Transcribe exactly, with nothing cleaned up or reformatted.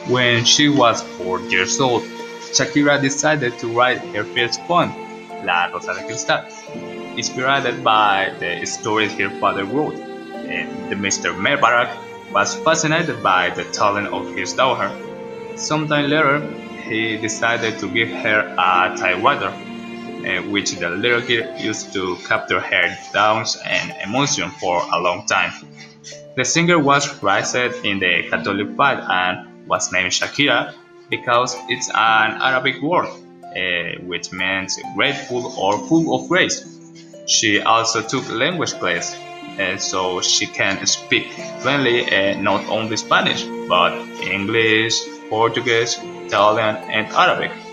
When she was four years old, Shakira decided to write her first poem, La Rosa de Cristal, inspired by the stories her father wrote. And the Mister Mebarak was fascinated by the talent of his daughter. Sometime later, he decided to give her a typewriter, uh, which the little girl used to capture her thoughts and emotion for a long time. The singer was raised in the Catholic faith and was named Shakira because it's an Arabic word, uh, which means grateful or full of grace. She also took language class, uh, so she can speak fluently uh, not only Spanish, but English, Portuguese, Italian, and Arabic.